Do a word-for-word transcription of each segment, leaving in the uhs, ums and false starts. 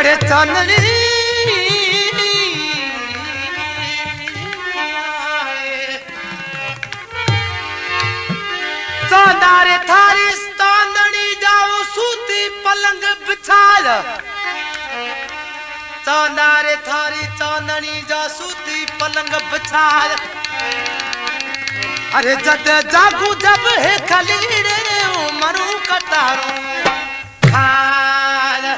अरे चांदनी चांदारे थारी चांदनी जाओ सूती पलंग बिछाल चांदारे थारी चांदनी जा सूती पलंग बिछाल अरे जद जागू जब है खलीरे मरू कटारू खाल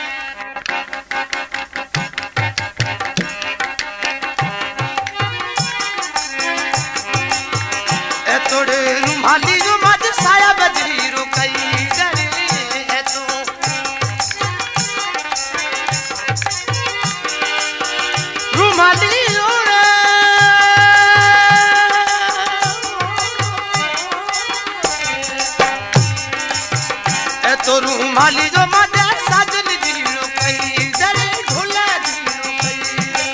ए तोड़े रुमाली जो मज साया बजरी रुकई डरे है तो रुमाली तो रूमाली जो मदे साजन जीरो कई जरे झूला जीरो कई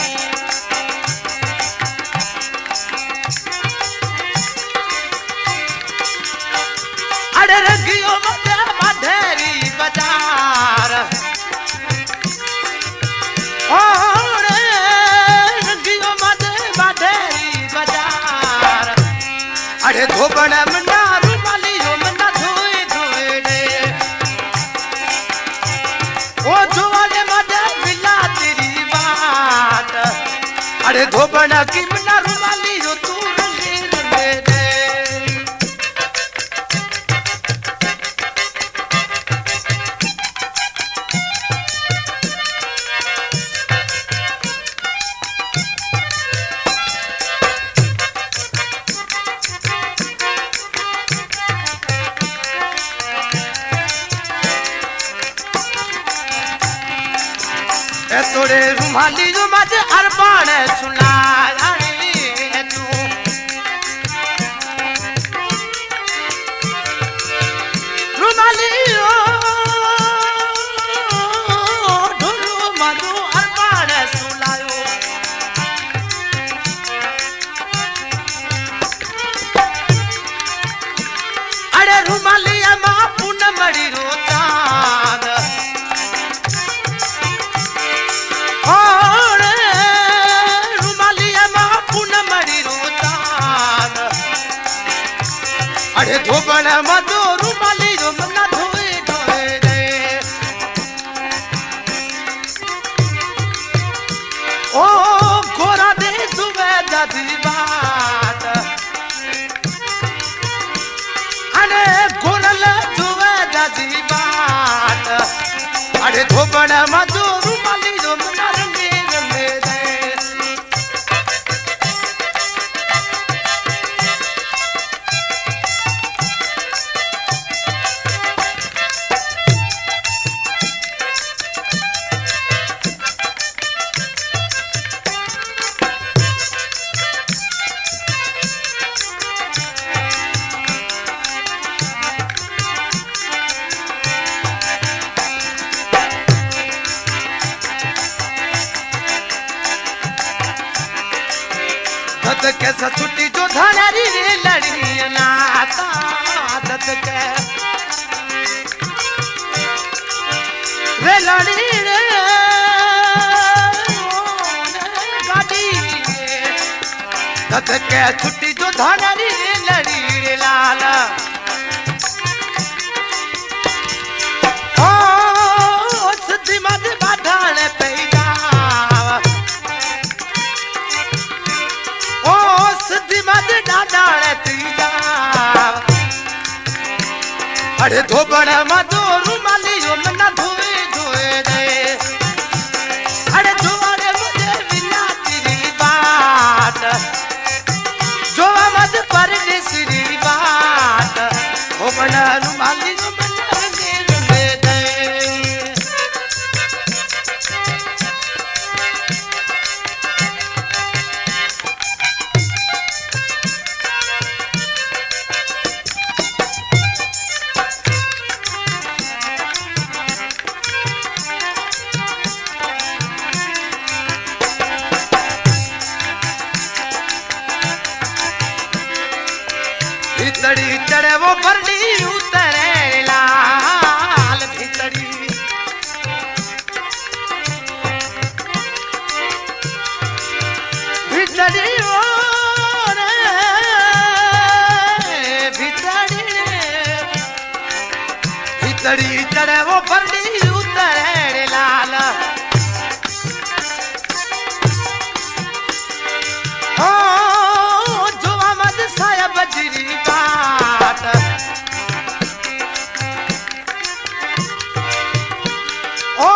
अरे रंगियो मदे मधेरी बाजार ओरे रंगियो मदे मधेरी बाजार अरे धोबण मना रूमाली जो मना धोए धोए दे ओ जुवाले मदे मिला तेरी बात अरे धोबना की मना रुमाली जो तू रंगे रंगे दे तोड़े रुमाली जो मज अरबान सुना है तू रुमाली ढोलो मधु अरबान सुनायो अरे रुमाली मां पुन मड़ी रोता अरे धोबण मधु रुमाली जो मना धोए धोए दे ओ गोरा दे जुवे दादी बात अरे गोरल जुवे दादी बात अरे धोबण मधु रुमाली जो मना रंगे रंगे दे दत कैसा छुट्टी जो धनारी रे लड़ी नाता दत के रे लड़ी रे गाड़ी दत के छुट्टी जो धनारी रे लड़ी रे लाला ओ सदी मद बाधाने पैदा अरे धोबण मधु रुमाली जो मना धोए धोए दे अरे जुवारे मुझे बिना तेरी बात जो मत परदेसी बात धोबण रुमाली जो मना रंगे रंगे दे भीतड़ी चढ़े वो भरडी उतरे लाल भीतड़ी चढ़ी चढ़े वो बरडी उतरे लाल ओ जुआ मत साया बजरी बात ओ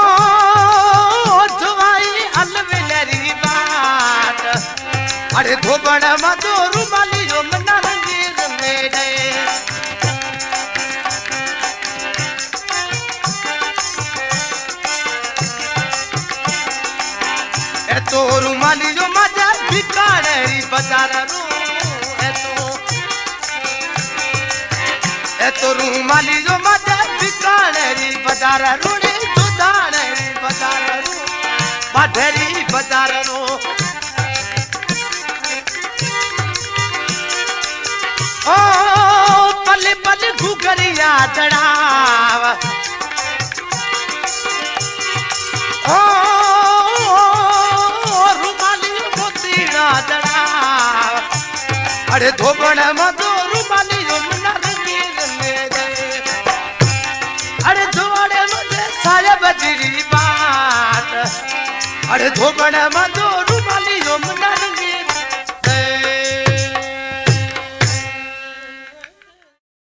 जुआई अलवेलरी बात अरे धोबड़ मधो रुमाली जो मना रंगीर मेरे ए तो रुमाली जो मजा बिकानेरी बाजार रू ए तो ए तो रुमाली जो मजा बिकानेरी बाजार रू रे दुधानेरी बाजार रू बाधेरी बाजार रू ओ पल पल घुगरिया चढ़ाव ओ रुमाली मोतीड़ा चढ़ाव अरे धोबड़ मधो रुमाली यमुना रंगीर मेरे अरे जोड़े मुझे साया बजरी बात अरे धोबड़ मधो